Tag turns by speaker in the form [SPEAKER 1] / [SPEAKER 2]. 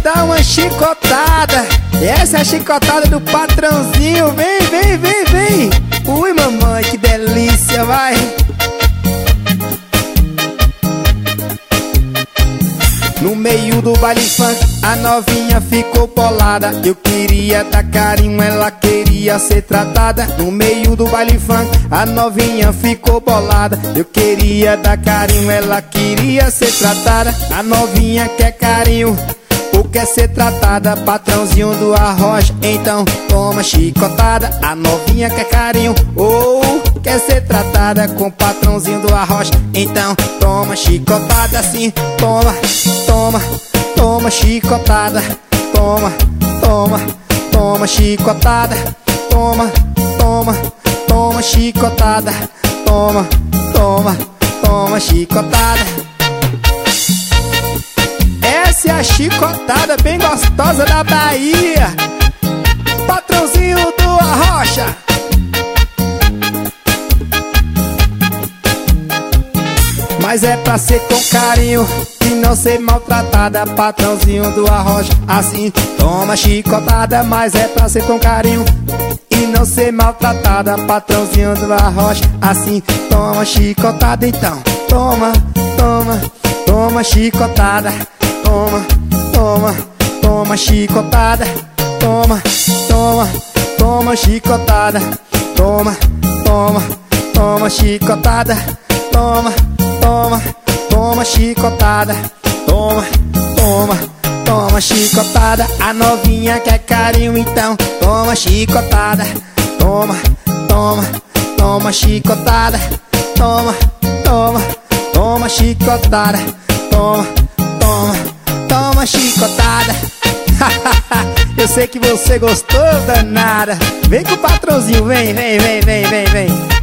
[SPEAKER 1] dar uma chicotada. Essa é a chicotada do patrãozinho. Vem, vem, vem, vem. Ui, mamãe, que delícia, vai. No meio do baile funk, a novinha ficou bolada. Eu queria dar carinho, ela queria ser tratada. No meio do baile funk, a novinha ficou bolada. Eu queria dar carinho, ela queria ser tratada. A novinha quer carinho ou quer ser tratada, patrãozinho do Arrocha, então toma chicotada. A novinha quer carinho ou quer ser tratada com o patrãozinho do Arrocha, então toma chicotada assim. Toma, toma, toma chicotada. Toma, toma, toma chicotada. Toma, toma, toma chicotada. Toma, toma, toma chicotada. Essa é a chicotada bem gostosa da Bahia, patrãozinho do Arrocha. Mas é pra ser com carinho e não ser maltratada, patrãozinho do Arrocha. Assim, toma chicotada, mas é pra ser com carinho e não ser maltratada, patrãozinho do Arrocha. Assim, toma chicotada, então toma, toma, toma chicotada. Toma, toma, toma chicotada. Toma, toma, toma chicotada. Toma, toma, toma chicotada. Toma, toma, toma chicotada. Toma, toma, toma chicotada. A novinha quer carinho, então toma chicotada. Toma, toma, toma chicotada. Toma, toma, toma chicotada. Toma, toma, toma chicotada. Eu sei que você gostou, danada. Vem com o patrãozinho, vem, vem, vem, vem, vem, vem.